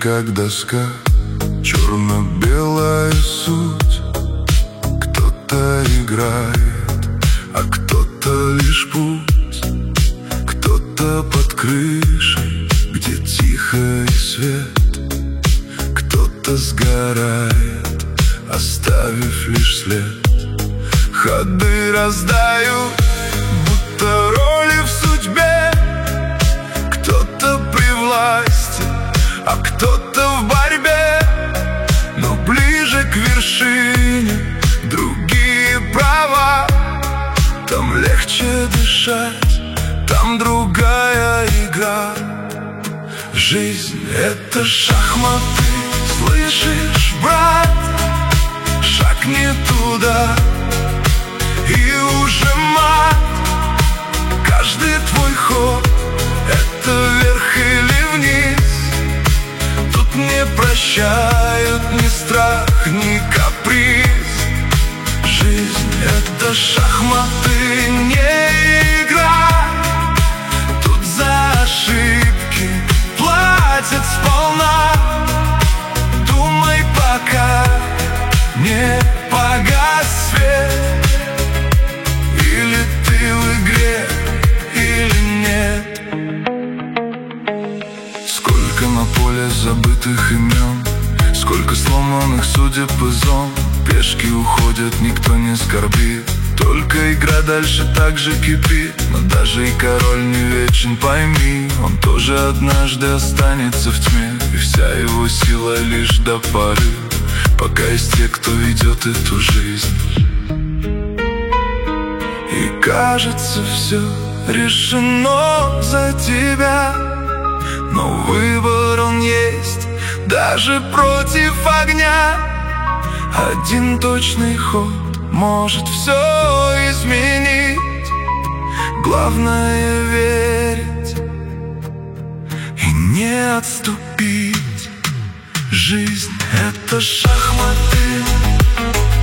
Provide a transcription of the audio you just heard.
как доска, черно-белая суть. Кто-то играет, а кто-то лишь путь. Кто-то под крышей, где тихо и свет. Кто-то сгорает, оставив лишь след. Ходы раздают, будто роли в судьбе. Кто-то при власти, а кто-то в борьбе. Но ближе к вершине другие права. Там легче дышать, там другая игра. Жизнь — это шахматы, слышишь, брат? Шаг не туда, и уже мат. Каждый твой ход — это вверх или вниз. Тут не прощают ни страх, ни каприз. Жизнь — это шахматы, не игра. Тут за ошибки платят сполна. Думай, пока не погас свет. Или ты в игре, или нет. Сколько на поле забытых имен, сколько сломанных судеб и зон. Пешки уходят, никто не скорбит, только игра дальше так же кипит. Но даже и король не вечен, пойми, он тоже однажды останется в тьме. И вся его сила лишь до поры, пока есть те, кто ведет эту жизнь. И кажется, все решено за тебя, но выбор он есть даже против огня. Один точный ход может все изменить. Главное верить и не отступить. Жизнь — это шахматы,